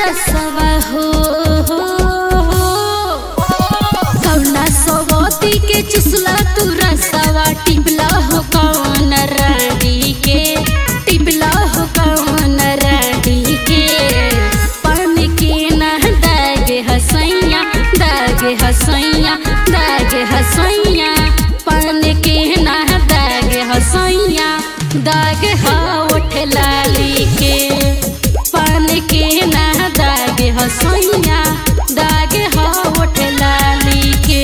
रसवा हो कौना सवती के चुसला तू रसवा टिबला हो कौन रानी के टिबला हो कौन रानी के पान के ना दागे हसैया दागे हसैया दागे हसैया पान के ना दागे हसैया दागे होठ लाली के पान के ना दागे हसैया दागे होठ लाली के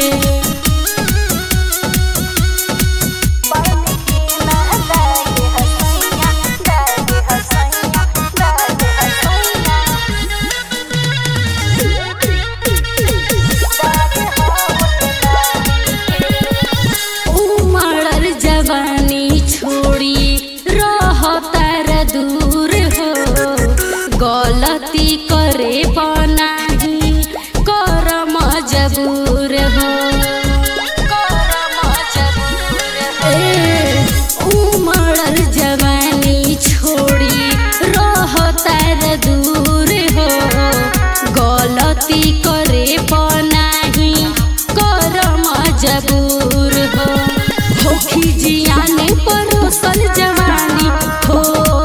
जवानी छोड़ी रहतार दूर हो गलती करे बनाही कर मजबूर हो उमड़ल जवानी छोड़ी रहतार दूर हो गलती करे बनाही कर मजबूर हो होखी जियाने परोसल जवानी हो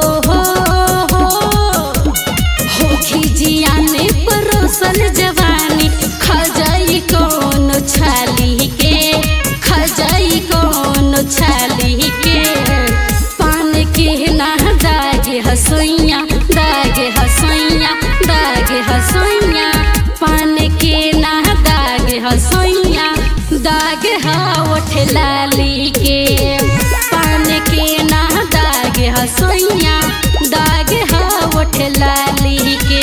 होखी जियाने परोसल जवानी खजाई कौन छाली के खजाई कौन छाली के पान के ना दागे हसैया दागे हसैया दागे हसैया पान के ना दागे हसैया दागे होठ लाली के पान के ना दागे हसैया दागे होठ लाली के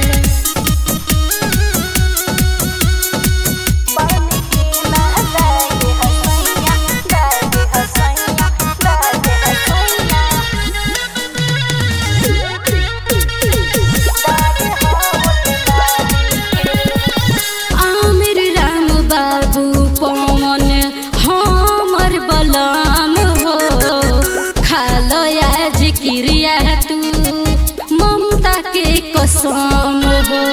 आमिर राम बाबू पवन हमर बलम हो खालो आज क्रिया तू ममता के कसम हो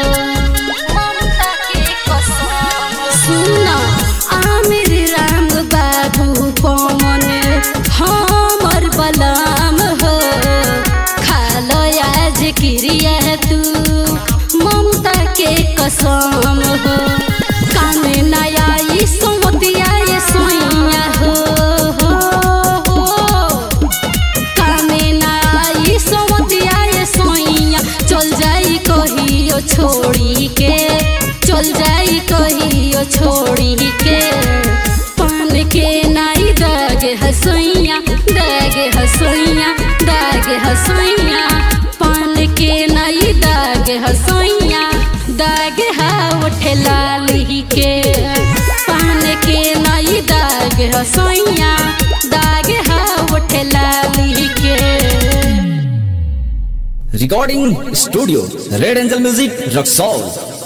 सुना आमिर राम बाबू पवन हमर बलम हो खालो आज क्रिया तू ममता के कसम हो काने नया सोमतिया ये सोइया हो काने नया सोमतिया ये सोइया चल जाई कहियो छोड़ी के चल जाई कहियो छोड़ी के पान के नाई दागे हसैया दागे हसैया दागे हसैया पान के नाई दागे हसैया दागे होठ लाली के पान के नाई दागे हसैया दागे होठ लाली के recording studio red angel music Raxaul.